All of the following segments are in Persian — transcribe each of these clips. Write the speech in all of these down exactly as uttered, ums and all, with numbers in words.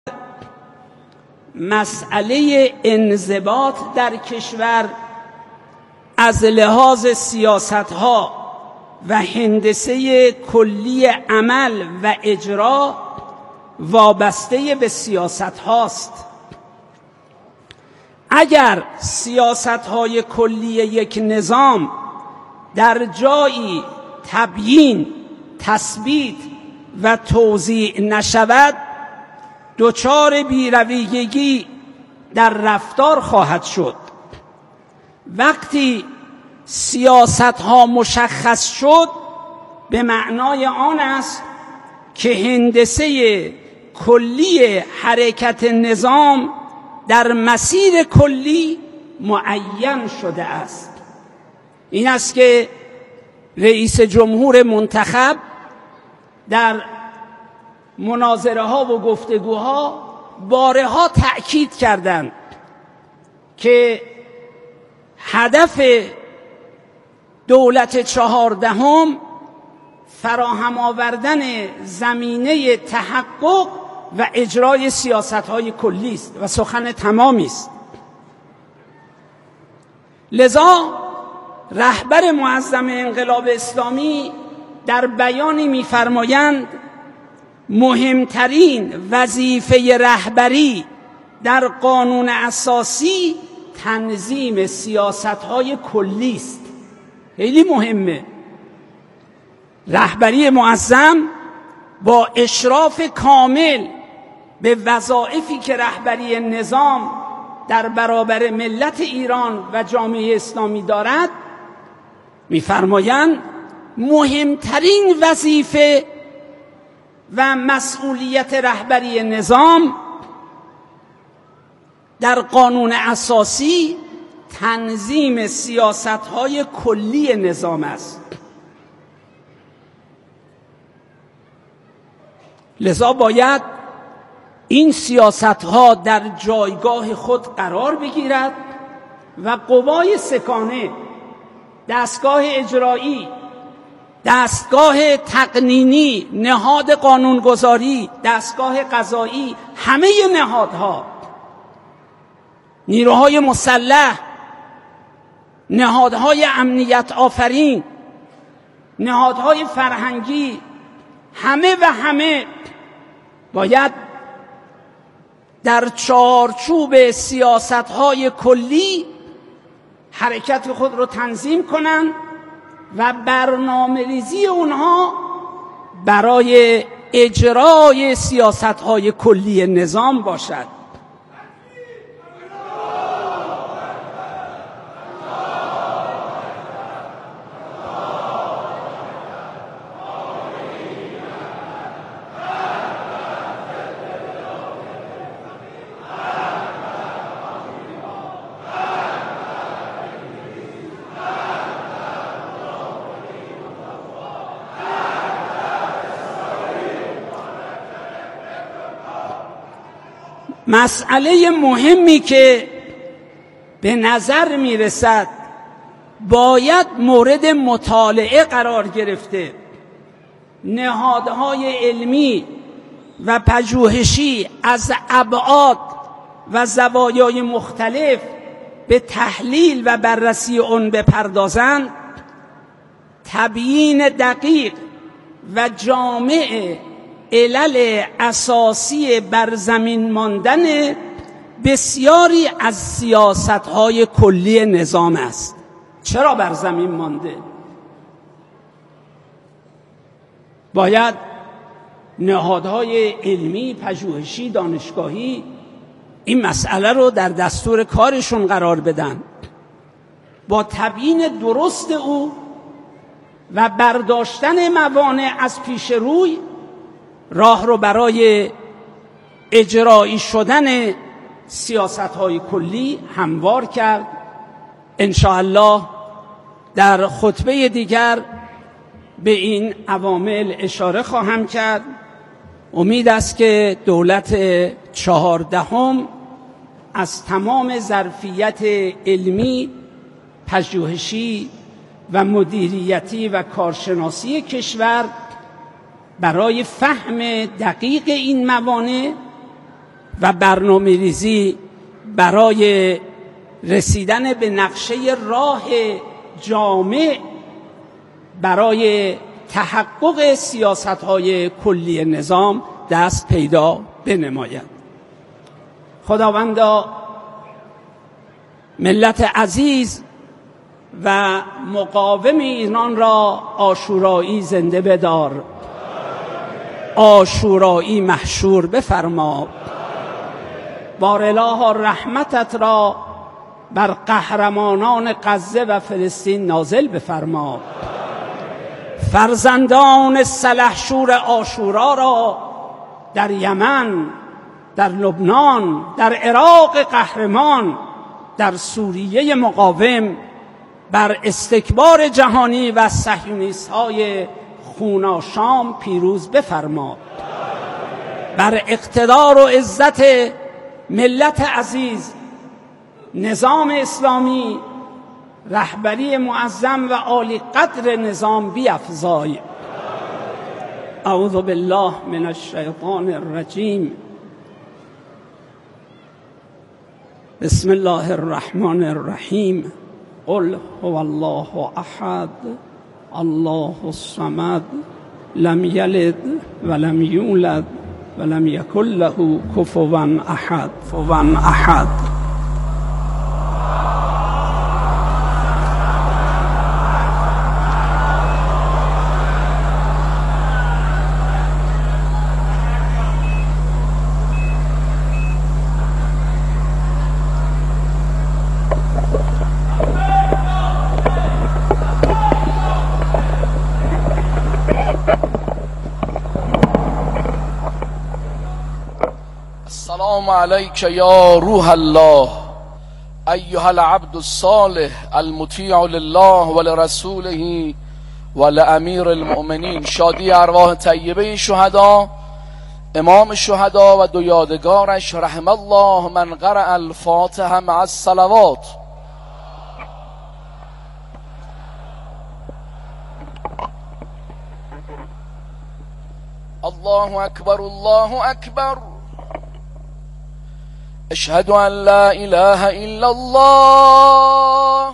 مسئله انضباط در کشور از لحاظ سیاست‌ها و هندسه کلی عمل و اجرا وابسته به سیاست هاست. اگر سیاست های کلی یک نظام در جایی تبیین، تثبیت و توزیع نشود، دچار بیرویگی در رفتار خواهد شد. وقتی سیاست ها مشخص شد، به معنای آن است که هندسه کلی حرکت نظام در مسیر کلی معین شده است. این است که رئیس جمهور منتخب در مناظره ها و گفتگوها بارها تأکید کردند که هدف دولت چهاردهم فراهم آوردن زمینه تحقق و اجرای سیاست‌های کلی است و سخن تمامی است. لذا رهبر معظم انقلاب اسلامی در بیانی می‌فرمایند مهمترین وظیفه رهبری در قانون اساسی تنظیم سیاست‌های کلی است. خیلی مهمه. رهبری معظم با اشراف کامل به وظایفی که رهبری نظام در برابر ملت ایران و جامعه اسلامی دارد می‌فرمایند مهمترین وظیفه و مسئولیت رهبری نظام در قانون اساسی تنظیم سیاست‌های کلی نظام است. لذا باید این سیاست‌ها در جایگاه خود قرار بگیرد و قوای سکانه، دستگاه اجرایی، دستگاه تقنینی، نهاد قانونگذاری، دستگاه قضایی، همه نهادها، نیروهای مسلح، نهادهای امنیت آفرین، نهادهای فرهنگی، همه و همه باید در چارچوب سیاست‌های کلی حرکت خود را تنظیم کنند و برنامه‌ریزی اونها برای اجرای سیاست‌های کلی نظام باشد. مسئله مهمی که به نظر می رسد باید مورد مطالعه قرار گرفته، نهادهای علمی و پژوهشی از ابعاد و زوایای مختلف به تحلیل و بررسی آن بپردازند، تبیین دقیق و جامع علل اساسی بر زمین ماندن بسیاری از سیاست‌های کلی نظام است. چرا بر زمین مانده؟ باید نهادهای علمی، پژوهشی، دانشگاهی این مسئله رو در دستور کارشون قرار بدن، با تبیین درست او و برداشتن موانع از پیش روی راه رو برای اجرایی شدن سیاست‌های کلی هموار کرد. انشاءالله در خطبه دیگر به این عوامل اشاره خواهم کرد. امید است که دولت چهاردهم از تمام ظرفیت علمی، پژوهشی و مدیریتی و کارشناسی کشور برای فهم دقیق این موانع و برنامه ریزی برای رسیدن به نقشه راه جامع برای تحقق سیاست‌های کلی نظام دست پیدا بنماید. خداوندا ملت عزیز و مقاوم ایران را عاشورایی زنده بدار، عاشورایی محشور بفرما. بار اله رحمتت را بر قهرمانان غزه و فلسطین نازل بفرما. فرزندان سلحشور عاشورا را در یمن، در لبنان، در عراق قهرمان، در سوریه مقاوم بر استکبار جهانی و صهیونیست‌های خوناشام پیروز بفرما. بر اقتدار و عزت ملت عزیز، نظام اسلامی، رهبری معظم و عالی قدر نظام بیفزای. اعوذ بالله من الشیطان الرجیم. بسم الله الرحمن الرحیم. قل هو الله احد الله الصمد لم یلد ولم یولد ولم یکن له کفوا احد. کفوا احد. السلام عليك يا روح الله أيها العبد الصالح المطيع لله ولرسوله ولأمير المؤمنین. شادی ارواح طیبه شهدا، امام شهدا و دو یادگارش، رحم الله من قرأ الفاتحه مع الصلوات. الله اکبر الله اکبر. اشهد ان لا اله الا الله.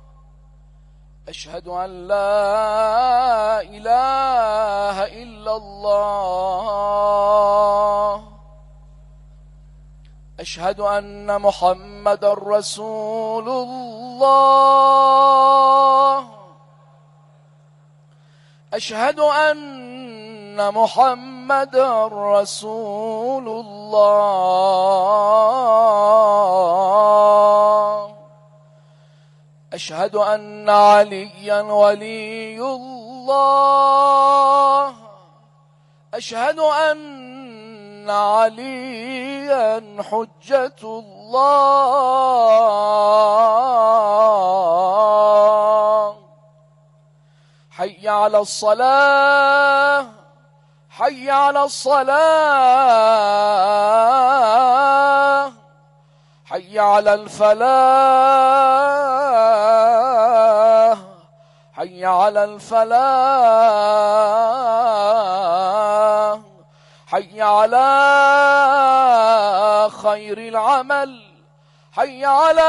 اشهد ان لا اله الا الله. اشهد ان محمد رسول الله. اشهد ان محمد رسول الله. اشهد ان عليا ولي الله. اشهد ان عليا حجة الله. حي على الصلاة. حي على الصلاة. حي على الفلاح. حي على الفلاح. حي على خير العمل. حي على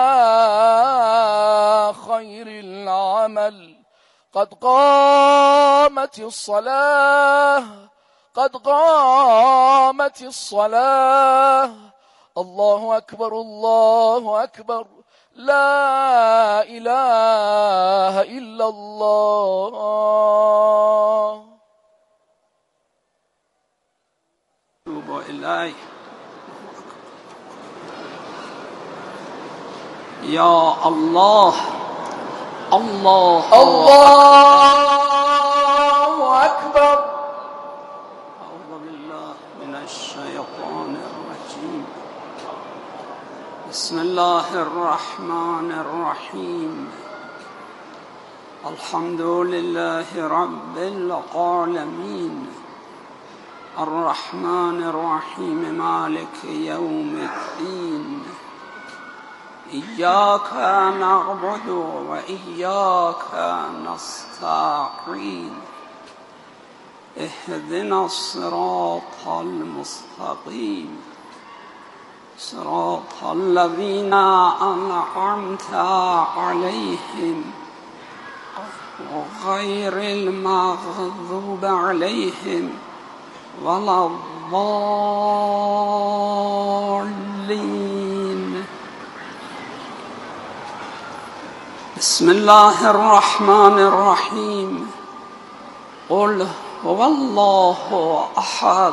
خير العمل. قد قامت الصلاة. قد قامت الصلاة. الله أكبر الله أكبر. لا إله إلا الله. توب إليه. يا الله الله الله أكبر. أعوذ بالله من الشيطان الرجيم. بسم الله الرحمن الرحيم. الحمد لله رب العالمين الرحمن الرحيم مالك يوم الدين. إياك نعبد وإياك نستعين. اهدنا الصراط المستقيم صراط الذين أنعمت عليهم غير المغضوب عليهم ولا الضالين. بسم الله الرحمن الرحيم. قل هو الله أحد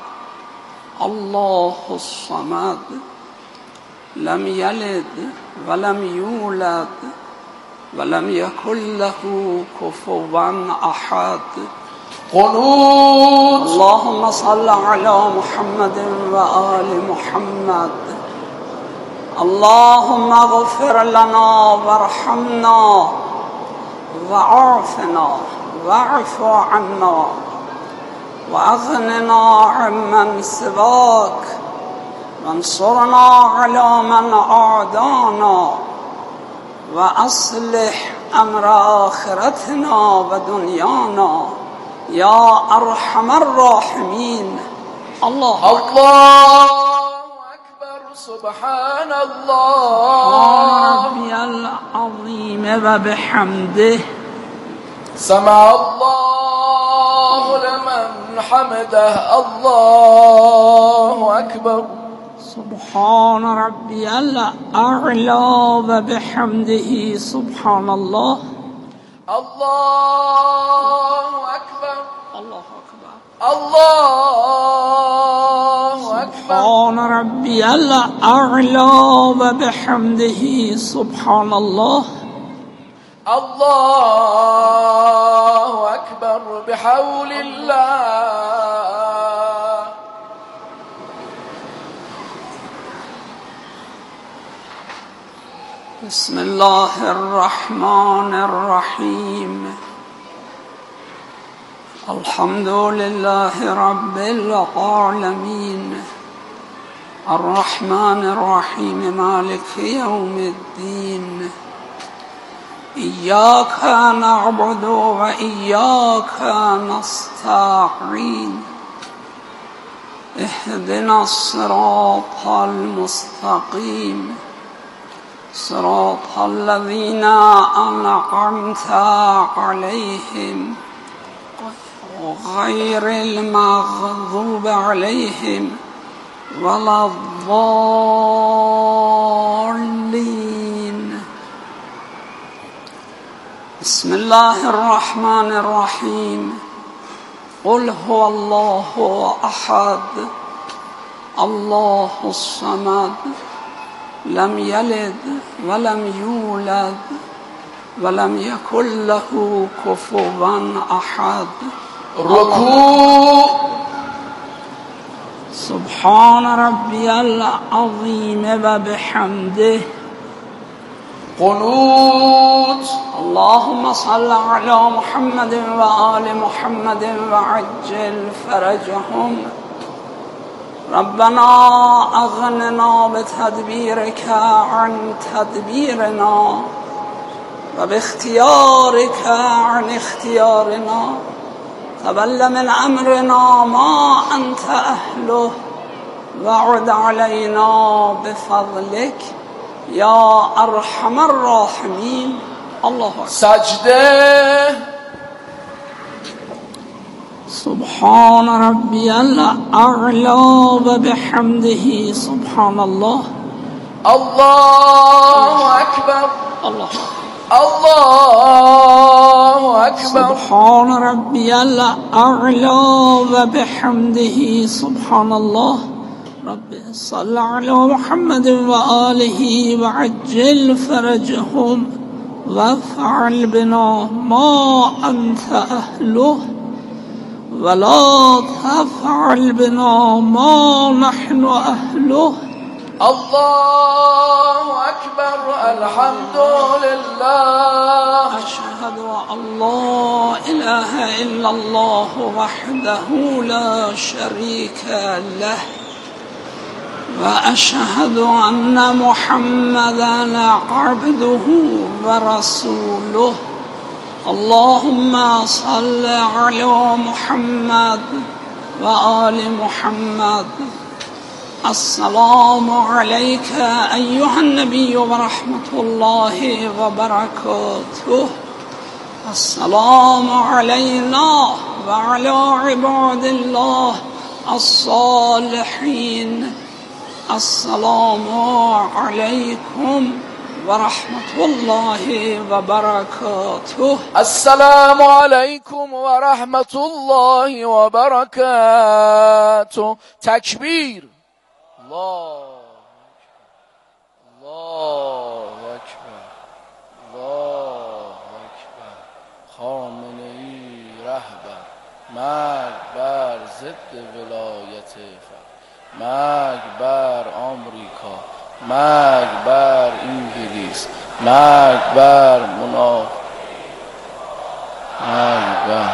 الله الصمد لم يلد ولم يولد ولم يكن له كفوا أحد. قنوت. اللهم صل على محمد وآل محمد. اللهم اغفر لنا وارحمنا وعافنا واعف عنا وأغننا عمن سواك وانصرنا على من أعدانا وأصلح أمر آخرتنا ودنيانا يا أرحم الراحمين. الله الله أكبر. سبحان الله ربي العظيم وبحمده. سمع الله لمن حمده. الله أكبر. سبحان ربي الأعلى وبحمده. سبحان الله. الله أكبر. الله أكبر. الله أكبر. سبحان ربي الأعلى وبحمده. سبحان الله. الله أكبر بحول الله. بسم الله الرحمن الرحيم. الحمد لله رب العالمين الرحمن الرحيم مالك يوم الدين. إياك نعبد وإياك نستعين. اهدنا الصراط المستقيم صراط الذين أنعمت عليهم غير المغضوب عليهم ولا الضالين. بسم الله الرحمن الرحيم. قل هو الله أحد الله الصمد لم يلد ولم يولد ولم يكن له كفوا أحد. ركوع. سبحان ربي العظيم وبحمده. قنوت. اللهم صل على محمد وآل محمد وعجل فرجهم. ربنا أغننا بتدبيرك عن تدبيرنا وباختيارك عن اختيارنا. تول من أمرنا ما أنت أهله وعد علينا بفضلك يا أرحم الراحمين. الله أكبر. سجده. سبحان ربي الأعلى وبحمده. سبحان الله. الله أكبر. الله الله أكبر. سبحان ربي الأعلى وبحمده. سبحان الله. رب صل على محمد وآله وعجل فرجهم وافعل بنا ما أنت أهله ولا تفعل بنا ما نحن أهله. الله أكبر. الحمد لله. أشهد أن لا إله إلا الله وحده لا شريك له وأشهد أن محمدا عبده ورسوله. اللهم صل على محمد وآل محمد. السلام عليك أيها النبي ورحمة الله وبركاته. السلام علينا وعلى عباد الله الصالحين. السلام عليكم ورحمة الله وبركاته. السلام عليكم ورحمة الله وبركاته. تکبیر. الله الله اکبر. الله اکبر. خامنه‌ای رهبر، مرگ بر ضد ولایت فقر، مرگ بر آمریکا، مرگ بر انگلیس، مرگ بر منافق، مرگ بر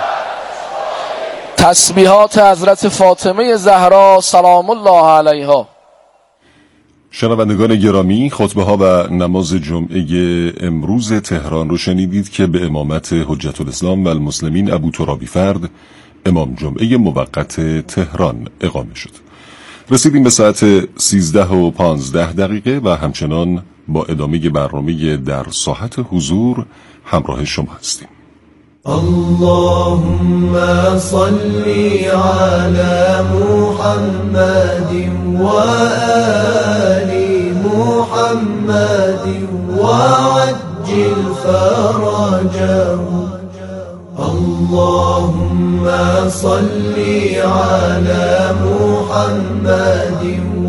تسبیحات حضرت فاطمه زهرا سلام الله علیها. شنوندگان گرامی، خطبه ها و نماز جمعه امروز تهران رو شنیدید که به امامت حجت الاسلام و المسلمین ابو ترابی فرد امام جمعه موقت تهران اقامه شد. رسیدیم به ساعت سیزده و پانزده دقیقه و همچنان با ادامه برنامه در ساحت حضور همراه شما هستیم. اللهم صل على محمد وآل محمد وعجل فرجهم. اللهم صل على محمد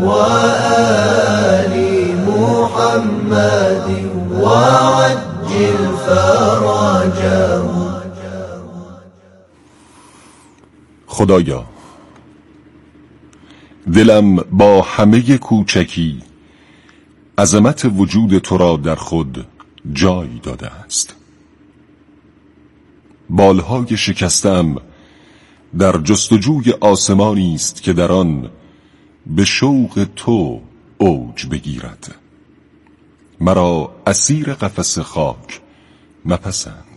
وآل محمد وعجل فرجهم. خدایا، دلم با همه کوچکی عظمت وجود تو را در خود جای داده است. بالهای شکستم در جستجوی آسمانی است که در آن به شوق تو اوج بگیرد. مرا اسیر قفس خاک مپسند.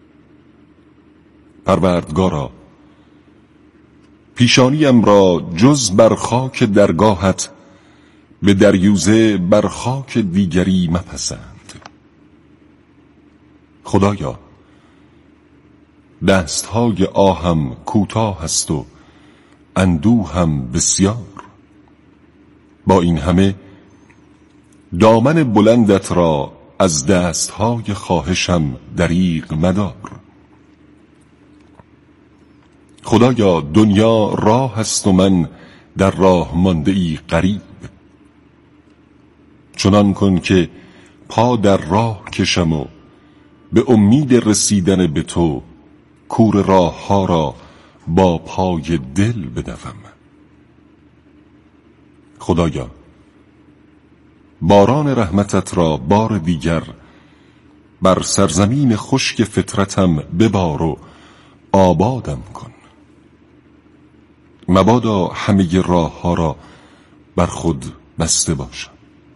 پروردگارا، پیشانیم را جز بر خاک درگاهت به دریوزه بر خاک دیگری مپسند. خدایا، دستهای آهم کوتاه است و اندوهم بسیار. با این همه دامن بلندت را از دستهای خواهشم دریغ مدار. خدایا، دنیا راه است و من در راه مانده ای غریب. چنان کن که پا در راه کشم و به امید رسیدن به تو کور راه ها را با پای دل بدوم. خدایا، باران رحمتت را بار دیگر بر سرزمین خشک فطرتم ببار و آبادم کن. مبادا همه راه ها را بر خود بسته باشم.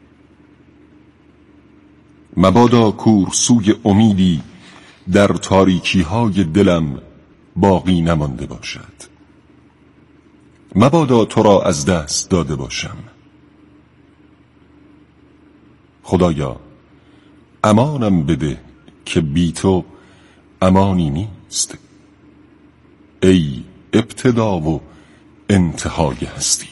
مبادا کورسوی امیدی در تاریکی های دلم باقی نمانده باشد. مبادا تو را از دست داده باشم. خدایا، امانم بده که بی تو امانی نیست. ای ابتدا و انتهای هستی.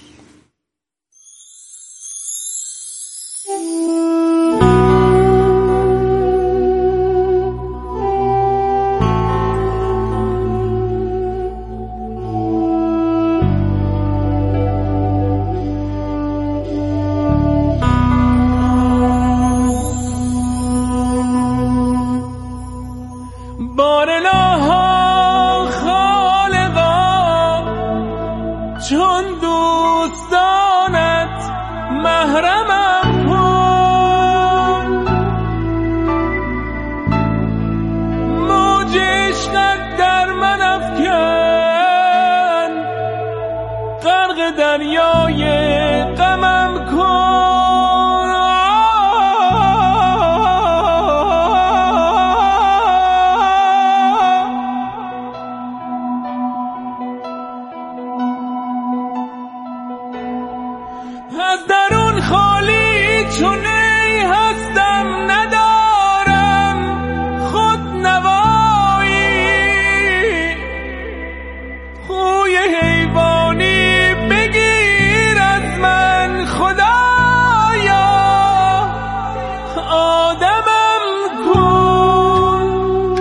چون دو خالی چونه هستم ندارم خود نوایی خوی حیوانی بگیر از من خدایا آدمم کن.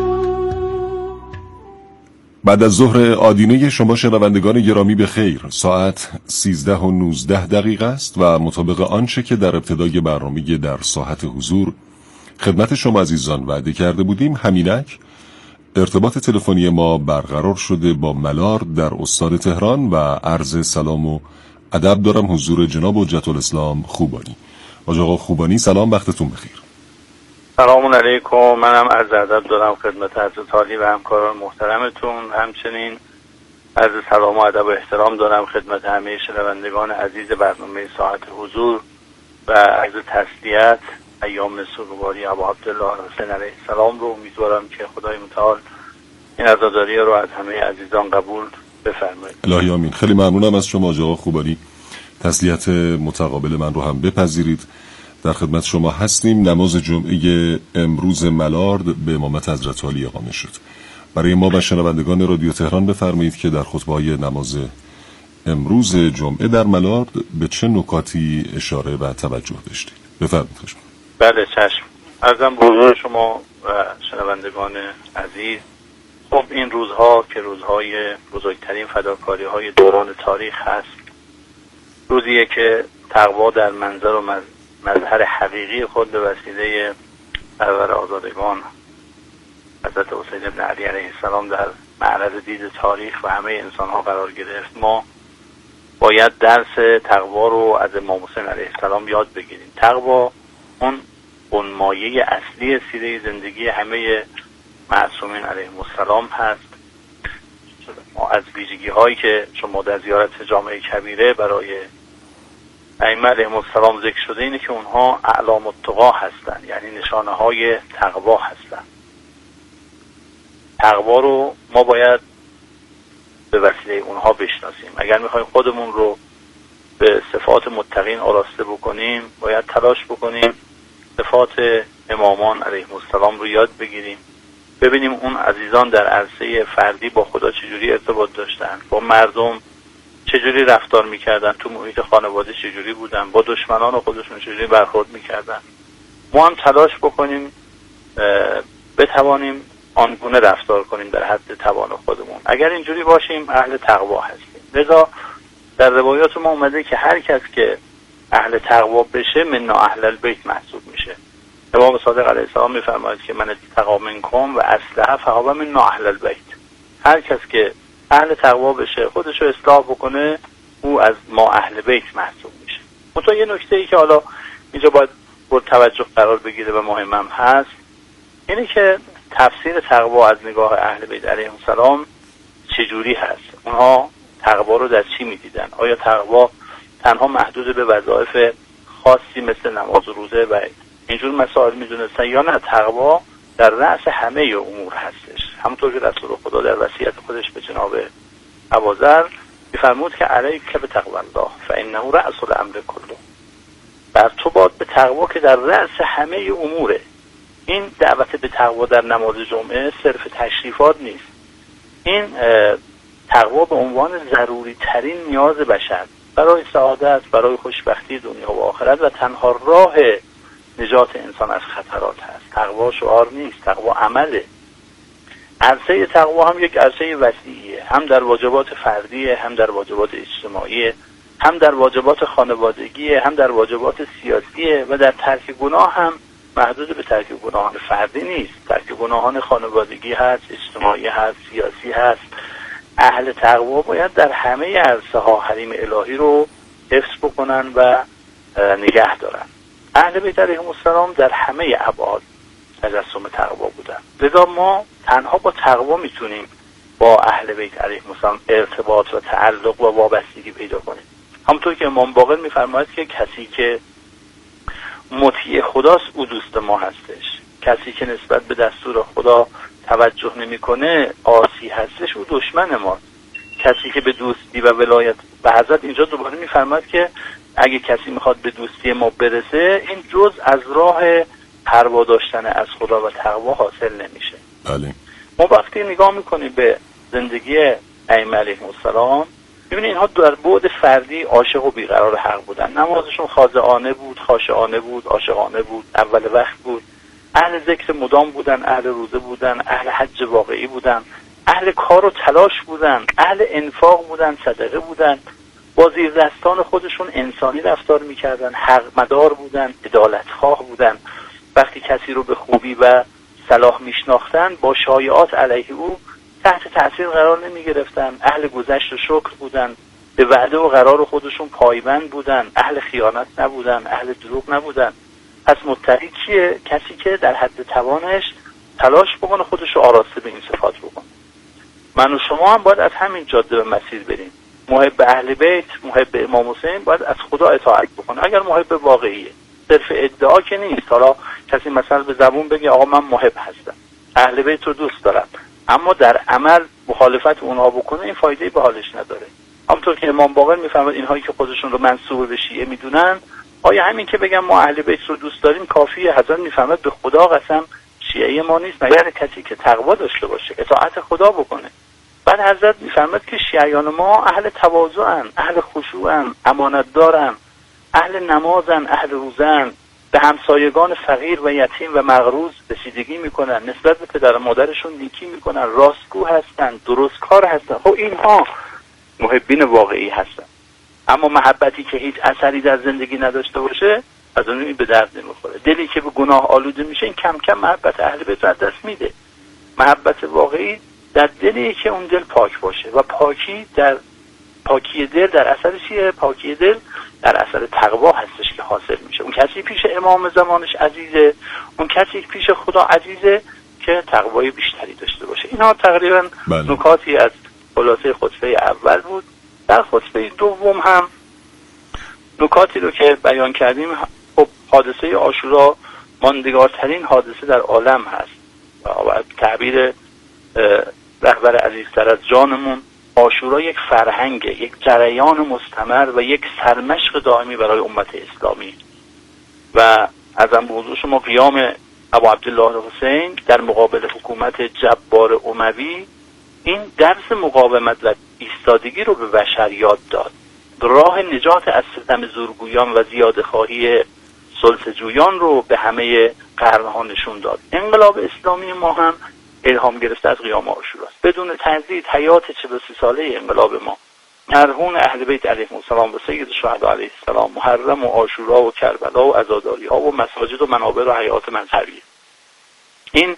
بعد از ظهر آدینه شما شنوندگان گرامی به خیر. ساعت سیزده و نوزده دقیقه است و مطابق آنچه که در ابتدای برنامه در ساحت حضور خدمت شما عزیزان وعده کرده بودیم، همینک ارتباط تلفنی ما برقرار شده با ملار در استان تهران و عرض سلام و ادب دارم حضور جناب حجت الاسلام خوبانی. حاج آقا خوبانی سلام، وقتتون بخیر. سلام علیکم. منم عرض ادب دارم خدمت حضرت عالی و همکاران محترمتون. همچنین عرض سلام و ادب و احترام دارم خدمت همه شنوندگان عزیز برنامه ساعت حضور و عرض تسلیت ایام سوگواری ابا عبدالله حسین علیه السلام رو امیدوارم که خدای متعال این عزاداری رو از همه عزیزان قبول بفرمایید. الهی آمین. خیلی ممنونم از شما حاج آقا خوبانی. تسلیت متقابل من رو هم بپذیرید. در خدمت شما هستیم. نماز جمعه امروز ملارد به امامت حضرت عالی اقامه شد. برای ما و شنوندگان رادیو تهران بفرمایید که در خطبه‌های نماز امروز جمعه در ملارد به چه نکاتی اشاره و توجه داشتید؟ بفرمایید. بله چشم. عرضم به حضور شما و شنوندگان عزیز، خب این روزها که روزهای بزرگترین فداکاری‌های دوران تاریخ هست، روزیه که تقوا در منظر و مظهر حقیقی خود به وسیله پرور آزادگان حضرت حسین بن علی علیه السلام در معرض دید تاریخ و همه انسان ها قرار گرفت. ما باید درس تقوا رو از امام حسین علیه السلام یاد بگیریم. تقوا اون بنمایه اصلی سیره زندگی همه معصومین علیهم السلام هست. ما از ویژگی هایی که شما در زیارت جامعه کبیره برای ائمه علیهم السلام ذکر شده اینه که اونها اعلام التقا هستن، یعنی نشانه های تقوا هستن. تقوا رو ما باید به وسیله اونها بشناسیم. اگر میخوایم خودمون رو به صفات متقین آراسته بکنیم، باید تلاش بکنیم صفات امامان علیهم السلام رو یاد بگیریم، ببینیم اون عزیزان در عرصه فردی با خدا چجوری ارتباط داشتن، با مردم چجوری رفتار میکردن، تو محیط خانواده چجوری بودن، با دشمنان خودشون چجوری برخورد میکردن. ما هم تلاش بکنیم بتوانیم آنگونه رفتار کنیم در حد توان خودمون. اگر اینجوری باشیم اهل تقوا هستیم. لذا در روایات ما اومده که هر کس که اهل تقوا بشه من اهل البیت محسوب میشه. امام صادق علیه السلام میفرماید که من اتقوا منکم و اصلح فهو من اهل البیت. هر کس که اهل تقوا بشه، خودشو اصلاح بکنه، او از ما اهل بیت محسوب میشه. منتها یه نکته ای که حالا اینجا باید با توجه قرار بگیره و مهمم هست اینه که تفسیر تقوا از نگاه اهل بیت علیهم السلام چجوری هست؟ اونها تقوا رو در چی میدیدن؟ آیا تقوا تنها محدود به وظایف خاصی مثل نماز و روزه و اینجور مسائل میدونستن، یا نه تقوا در رأس همه امور هستش؟ همونطور که رسول خدا در وصیت خودش به جناب ابوذر میفرمود که علیک به تقوی الله فانه رأس الامر کله. بر تو باد به تقوا که در رأس همه اموره. این دعوت به تقوا در نماز جمعه صرف تشریفات نیست. این تقوا به عنوان ضروری ترین نیاز بشر برای سعادت، برای خوشبختی دنیا و آخرت و تنها راه نجات انسان از خطرات هست. تقوا شعار نیست، تقوا عمله. عرصه تقوا هم یک عرصه وسیعیه، هم در واجبات فردیه، هم در واجبات اجتماعیه، هم در واجبات خانوادگیه، هم در واجبات سیاسیه و در ترک گناه هم محدود به ترک گناهان فردی نیست. ترک گناهان خانوادگی هست، اجتماعی هست، سیاسی هست. اهل تقوا باید در همه عرصه ها حریم الهی رو حفظ بکنن و نگه دارن. اهل بیت علیهم السلام در همه ابعاد تجسم تقوا بودن. لذا ما تنها با تقوا میتونیم با اهل بیت علیهم السلام ارتباط و تعلق و وابستگی پیدا کنیم. همونطور که امام باقر میفرماید که کسی که مطیع خداست او دوست ما هستش، کسی که نسبت به دستور خدا توجه نمیکنه عاصی هستش او دشمن ماست. کسی که به دوستی و ولایت به حضرت اینجا دوباره میفرماید که اگه کسی میخواد به دوستی ما برسه، این جز از راه پروا داشتن از خدا و تقوا حاصل نمیشه. بله. ما وقتی نگاه میکنیم به زندگی ائمه علیهم السلام، ببینید اینها در بعد فردی عاشق و بیقرار حق بودن. نمازشون خاضعانه بود، خاشعانه بود، عاشقانه بود، اول وقت بود، اهل ذکر مدام بودن، اهل روزه بودن، اهل حج واقعی بودن، اهل کار و تلاش بودن، اهل انفاق بودن، صدقه بودن، با زیر دستان خودشون انسانی رفتار میکردن، حق مدار بودن، عدالتخواه بودن. وقتی کسی رو به خوبی و صلاح میشناختن، با شایعات علیه او تحت تأثیر قرار نمی گرفتن. اهل گذشت و شکر بودن، به وعده و قرار خودشون پایبند بودن، اهل خیانت نبودن، اهل دروغ نبودن. پس متقی کیه؟ کسی که در حد توانش تلاش بکنه خودش رو آراسته به این صفات بکنه. من و شما هم باید از همین جاده به مسیر بریم. محب اهل بیت، محب امام حسین باید از خدا اطاعت بکنه. اگر محب واقعیه، صرف ادعا که نیست. حالا کسی مثلا به زبون بگه آقا من محب هستم، اهل بیت رو دوست دارم، اما در عمل مخالفت اونها بکنه، این فایده‌ای به حالش نداره. همونطور که امام باقر میفهمد اینهایی که خودشون رو منسوب به شیعه میدونن، آیا همین که بگم ما اهل بیت رو دوست داریم کافیه؟ حضرت میفهمد به خدا قسم شیعه ما نیست مگر کسی که تقوا داشته باشه، اطاعت خدا بکنه. بعد حضرت میفهمد که شیعیان ما اهل تواضعن، اهل خشوعن، امانتدارن، اهل نمازن، اهل روزن، به همسایگان فقیر و یتیم و مغروض رسیدگی میکنن، نسبت به پدر و مادرشون نیکی میکنن، راستگو هستن، درستکار هستن. خب اینها محبین واقعی هستن. اما محبتی که هیچ اثری در زندگی نداشته باشه از اون به درد نمیخوره. دلی که به گناه آلوده میشه این کم کم محبت اهل بیت رو از دست میده. محبت واقعی در دلی که اون دل پاک باشه و پاکی در پاکی دل در اثر چیه؟ پاکی دل در اثر تقوا هستش که حاصل میشه. اون کسی پیش امام زمانش عزیزه، اون کسی پیش خدا عزیزه که تقوای بیشتری داشته باشه. اینا تقریبا بله. نکاتی از خلاصه خطبه اول بود. در خطبه دوم هم نکاتی رو که بیان کردیم، خب حادثه عاشورا ماندگارترین حادثه در عالم هست و تعبیر رهبر عزیزتر از جانمون، عاشورا یک فرهنگه، یک جریان مستمر و یک سرمشق دائمی برای امت اسلامی. و ازم به حضور شما قیام ابو عبدالله حسین در مقابل حکومت جبار اموی این درس مقاومت و ایستادگی رو به بشر یاد داد. راه نجات از ستم زورگویان و زیاده خواهی سلطه‌جویان رو به همه قرنها نشون داد. انقلاب اسلامی ما هم الهام گرفته از قیام عاشوراست. بدون تردید حیات چهل و سه ساله انقلاب ما مرهون اهل بیت علیهم السلام و سید الشهدا علیه السلام، محرم و عاشورا و کربلا و عزاداری ها و مساجد و منابر و حیات مذهبی. این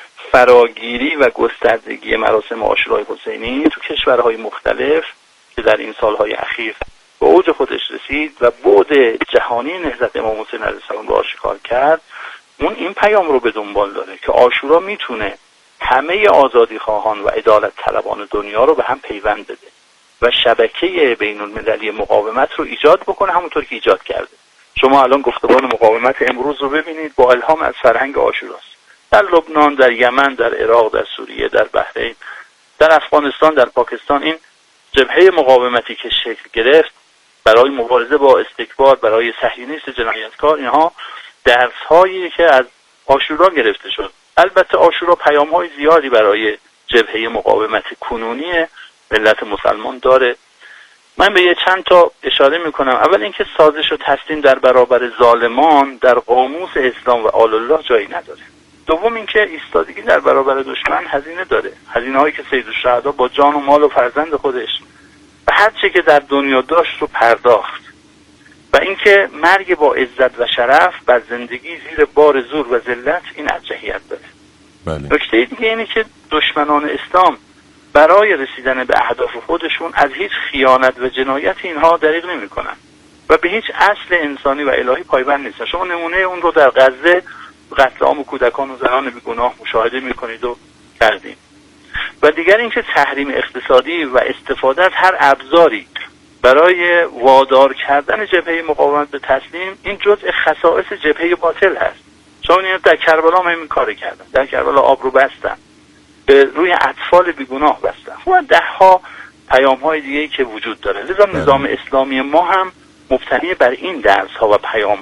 فراگیری و گستردگی مراسم عاشورای حسینی تو کشورهای مختلف که در این سالهای اخیر به اوج خودش رسید و بعد جهانی نهضت امام حسین علیه السلام رو آشکار کرد، اون این پیام رو به دنبال داره که عاشورا میتونه همه آزادی خواهان و عدالت طلبان دنیا رو به هم پیوند بده و شبکه بین المللی مقاومت رو ایجاد بکنه، همونطور که ایجاد کرده. شما الان گفتمان مقاومت امروز رو ببینید، با الهام از فرهنگ عاشوراست. در لبنان، در یمن، در عراق، در سوریه، در بحرین، در افغانستان، در پاکستان، این جبهه مقاومتی که شکل گرفت برای مبارزه با استکبار، برای صهیونیست جنایتکار، اینها درس‌هایی که از عاشورا گرفته شد. البته عاشورا پیام‌های زیادی برای جبهه مقاومت کنونی ملت مسلمان داره. من به یه چند تا اشاره میکنم. اول اینکه سازش و تسلیم در برابر ظالمان در قاموس اسلام و آل الله جایی نداره. دوم اینکه ایستادگی در برابر دشمن هزینه داره، هزینه هایی که سید الشهدا با جان و مال و فرزند خودش و هر چه که در دنیا داشت رو پرداخت. و اینکه مرگ با عزت و شرف بر زندگی زیر بار زور و ذلت این ارجحیت داره. بله. نکته دیگه اینه که دشمنان اسلام برای رسیدن به اهداف خودشون از هیچ خیانت و جنایت اینها دریغ نمی‌کنن و به هیچ اصل انسانی و الهی پایبند نیستن. شما نمونه اون رو در غزه قتل عام کودکان و زنان بیگناه مشاهده می‌کنید و کردیم. و دیگر اینکه تحریم اقتصادی و استفاده از هر ابزاری برای وادار کردن جبهه مقاومت به تسلیم، این جزء خصائص جبهه باطل هست. چون اینا در کربلا هم این کار کردن، در کربلا آب رو بستن، به روی اطفال بیگناه بستن. و ده ها پیام های دیگه که وجود داره. لذا نظام اسلامی ما هم مبتنی بر این درس ها و پیام